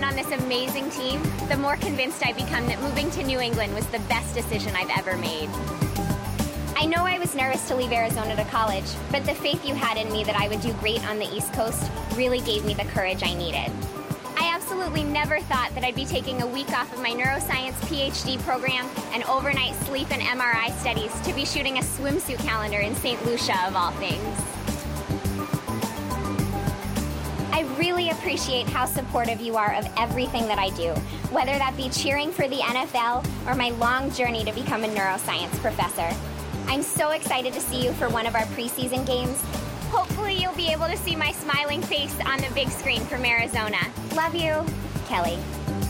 and on this amazing team, the more convinced I become that moving to New England was the best decision I've ever made. I know I was nervous to leave Arizona to college, but the faith you had in me that I would do great on the East Coast really gave me the courage I needed. I absolutely never thought that I'd be taking a week off of my neuroscience PhD program and overnight sleep and MRI studies to be shooting a swimsuit calendar in St. Lucia, of all things. I really appreciate how supportive you are of everything that I do, whether that be cheering for the NFL or my long journey to become a neuroscience professor. I'm so excited to see you for one of our preseason games. Hopefully you'll be able to see my smiling face on the big screen from Arizona. Love you, Kelly.